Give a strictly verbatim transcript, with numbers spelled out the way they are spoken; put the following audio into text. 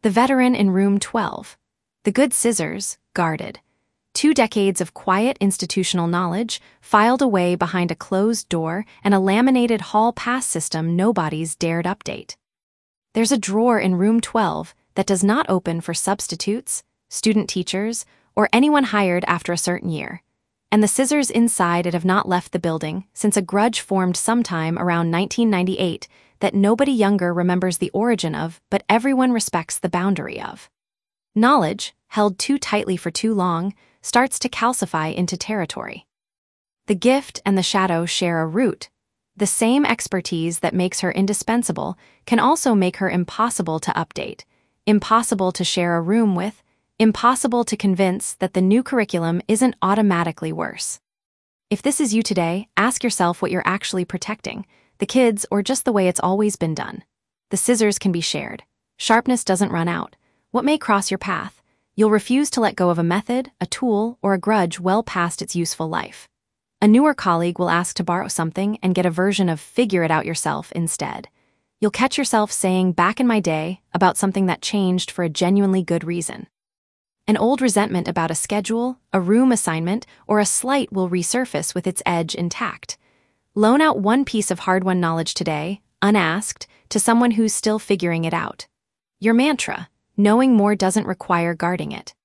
The veteran in room twelve. The good scissors, guarded. Two decades of quiet institutional knowledge filed away behind a closed door and a laminated hall pass system nobody's dared update. There's a drawer in room twelve that does not open for substitutes, student teachers, or anyone hired after a certain year. And the scissors inside it have not left the building since a grudge formed sometime around nineteen ninety-eight that nobody younger remembers the origin of, but everyone respects the boundary of. Knowledge, held too tightly for too long, starts to calcify into territory. The gift and the shadow share a root. The same expertise that makes her indispensable can also make her impossible to update, impossible to share a room with, impossible to convince that the new curriculum isn't automatically worse. If this is you today, ask yourself what you're actually protecting, the kids or just the way it's always been done. The scissors can be shared. Sharpness doesn't run out. What may cross your path? You'll refuse to let go of a method, a tool, or a grudge well past its useful life. A newer colleague will ask to borrow something and get a version of figure it out yourself instead. You'll catch yourself saying back in my day about something that changed for a genuinely good reason. An old resentment about a schedule, a room assignment, or a slight will resurface with its edge intact. Loan out one piece of hard-won knowledge today, unasked, to someone who's still figuring it out. Your mantra: knowing more doesn't require guarding it.